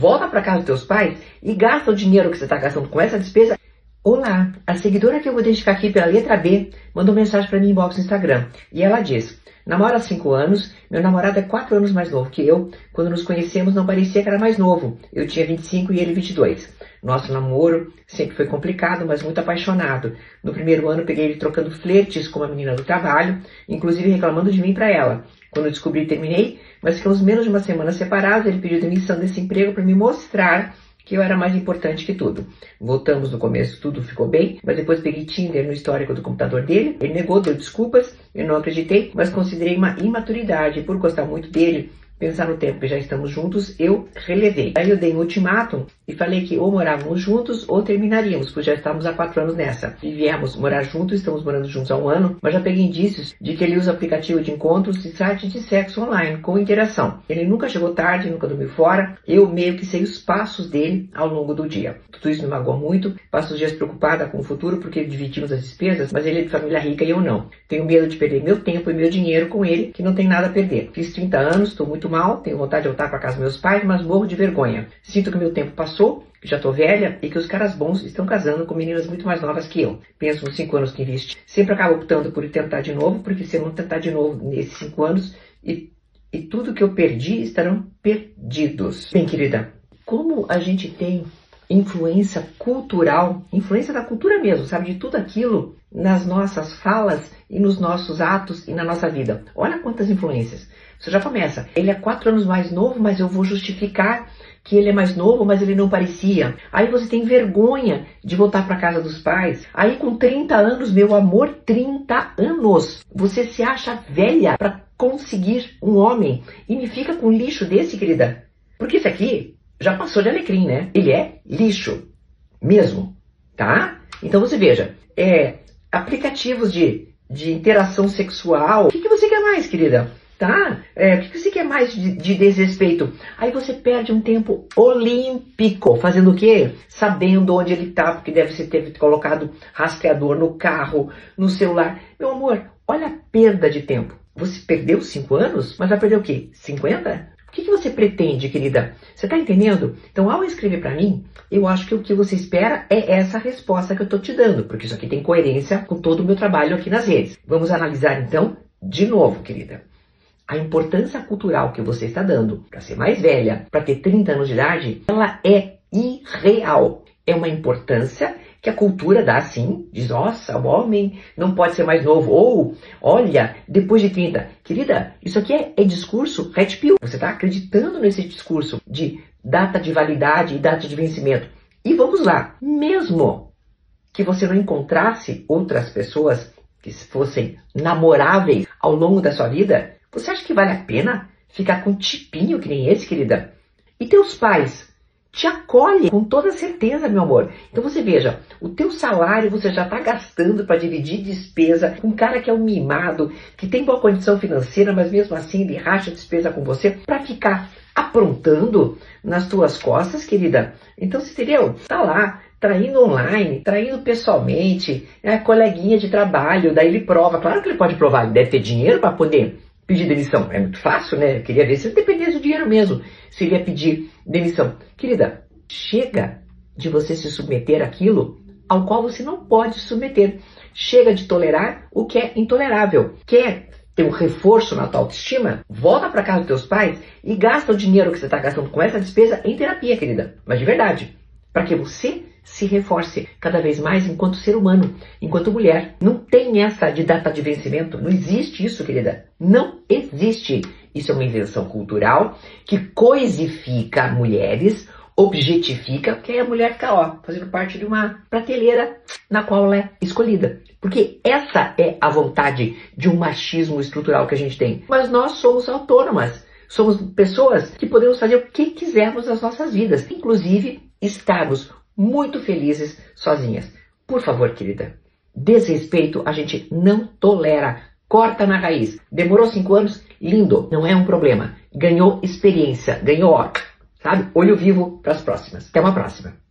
Volta para casa dos teus pais e gasta o dinheiro que você está gastando com essa despesa. Olá, a seguidora que eu vou identificar aqui pela letra B mandou mensagem para mim em inbox no Instagram. E ela diz: namoro há 5 anos, meu namorado é 4 anos mais novo que eu. Quando nos conhecemos não parecia que era mais novo. Eu tinha 25 e ele 22. Nosso namoro sempre foi complicado, mas muito apaixonado. No primeiro ano peguei ele trocando flertes com uma menina do trabalho, inclusive reclamando de mim para ela. Quando eu descobri, terminei, mas ficamos menos de uma semana separados. Ele pediu demissão desse emprego para me mostrar que eu era mais importante que tudo. Voltamos no começo, tudo ficou bem, mas depois peguei Tinder no histórico do computador dele. Ele negou, deu desculpas, eu não acreditei, mas considerei uma imaturidade. Por gostar muito dele, pensar no tempo que já estamos juntos, eu relevei. Aí eu dei um ultimátum e falei que ou morávamos juntos ou terminaríamos, pois já estamos há 4 anos nessa. E viemos morar juntos, estamos morando juntos há 1 ano, mas já peguei indícios de que ele usa aplicativo de encontros e site de sexo online, com interação. Ele nunca chegou tarde, nunca dormiu fora, eu meio que sei os passos dele ao longo do dia. Tudo isso me magoa muito, passo os dias preocupada com o futuro porque dividimos as despesas, mas ele é de família rica e eu não. Tenho medo de perder meu tempo e meu dinheiro com ele, que não tem nada a perder. Fiz 30 anos, estou muito mal, tenho vontade de voltar para casa dos meus pais, mas morro de vergonha. Sinto que meu tempo passou, que já tô velha e que os caras bons estão casando com meninas muito mais novas que eu. Penso nos 5 anos que investi. Sempre acabo optando por tentar de novo, porque se eu não tentar de novo nesses 5 anos, e tudo que eu perdi estarão perdidos. Bem, querida, como a gente tem influência cultural, influência da cultura mesmo, sabe, de tudo aquilo nas nossas falas e nos nossos atos e na nossa vida. Olha quantas influências. Você já começa. Ele é 4 anos mais novo, mas eu vou justificar que ele é mais novo, mas ele não parecia. Aí você tem vergonha de voltar para casa dos pais. Aí com 30 anos, meu amor, 30 anos, você se acha velha para conseguir um homem e me fica com um lixo desse, querida. Porque esse aqui já passou de alecrim, né? Ele é lixo mesmo, tá? Então você veja, aplicativos de interação sexual. O que você quer mais, querida? Tá? O que você quer mais de desrespeito? Aí você perde um tempo olímpico. Fazendo o quê? Sabendo onde ele tá, porque deve ter colocado rastreador no carro, no celular. Meu amor, olha a perda de tempo. Você perdeu 5 anos, mas vai perder o quê? 50? O que você pretende, querida? Você tá entendendo? Então, ao escrever para mim, eu acho que o que você espera é essa resposta que eu tô te dando, porque isso aqui tem coerência com todo o meu trabalho aqui nas redes. Vamos analisar, então, de novo, querida. A importância cultural que você está dando para ser mais velha, para ter 30 anos de idade, ela é irreal. É uma importância que a cultura dá sim, diz, nossa, o homem não pode ser mais novo, ou, olha, depois de 30. Querida, isso aqui é discurso red pill. Você está acreditando nesse discurso de data de validade e data de vencimento. E vamos lá, mesmo que você não encontrasse outras pessoas que fossem namoráveis ao longo da sua vida, você acha que vale a pena ficar com um tipinho que nem esse, querida? E teus pais te acolhem com toda certeza, meu amor. Então você veja, o teu salário você já está gastando para dividir despesa com um cara que é um mimado, que tem boa condição financeira, mas mesmo assim ele racha despesa com você para ficar aprontando nas tuas costas, querida. Então você entendeu? Tá lá, traindo online, traindo pessoalmente, coleguinha de trabalho, daí ele prova. Claro que ele pode provar, ele deve ter dinheiro para poder pedir demissão. É muito fácil, né? Eu queria ver se ele dependesse do dinheiro mesmo, se ele ia pedir demissão. Querida, chega de você se submeter àquilo ao qual você não pode se submeter. Chega de tolerar o que é intolerável. Quer ter um reforço na tua autoestima? Volta para casa dos teus pais e gasta o dinheiro que você está gastando com essa despesa em terapia, querida. Mas de verdade. Para que você se reforce cada vez mais enquanto ser humano, enquanto mulher. Não tem essa de data de vencimento. Não existe isso, querida. Não existe. Isso é uma invenção cultural que coisifica mulheres, objetifica, que aí a mulher fica, fazendo parte de uma prateleira na qual ela é escolhida. Porque essa é a vontade de um machismo estrutural que a gente tem. Mas nós somos autônomas. Somos pessoas que podemos fazer o que quisermos nas nossas vidas. Inclusive, estarmos muito felizes sozinhas. Por favor, querida, desrespeito a gente não tolera. Corta na raiz. Demorou 5 anos? Lindo, não é um problema. Ganhou experiência, ganhou, sabe, olho vivo para as próximas. Até uma próxima.